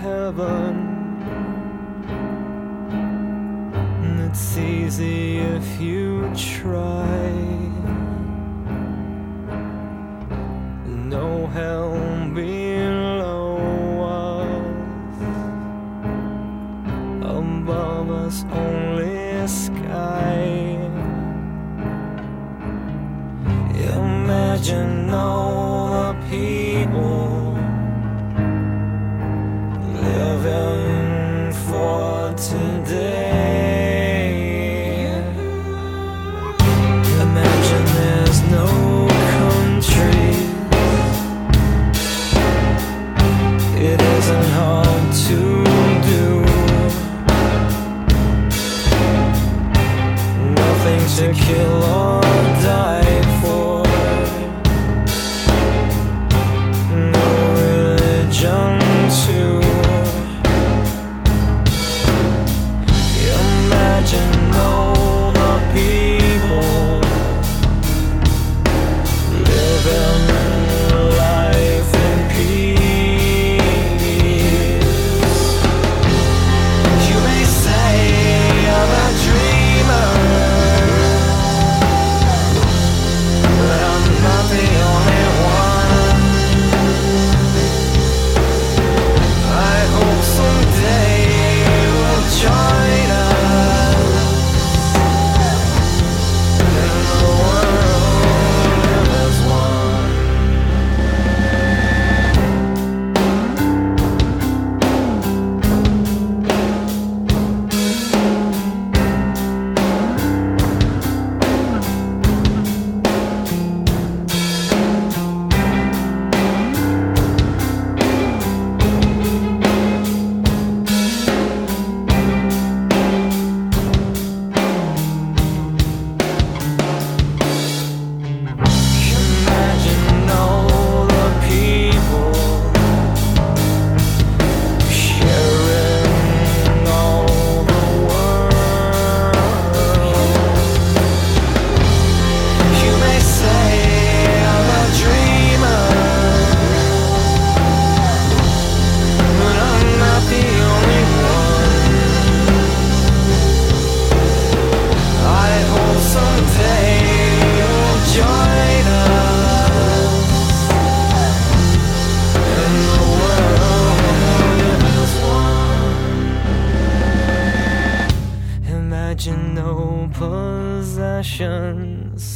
heaven. It's easy if you try. No hell below us, above us only sky. Imagine all the people living for today. Imagine there's no country. It isn't hard to do. Nothing to kill or die for. No religion too. Imagine all the people living life in peace. You may say I'm a dreamer, but I'm not the only one. I hope someday you'll join us in the world as one. Imagine all the people sharing all the world. You may say I'm a dreamer, but I'm not the only one. I hope someday you'll join us in the world as one. Imagine no possessions,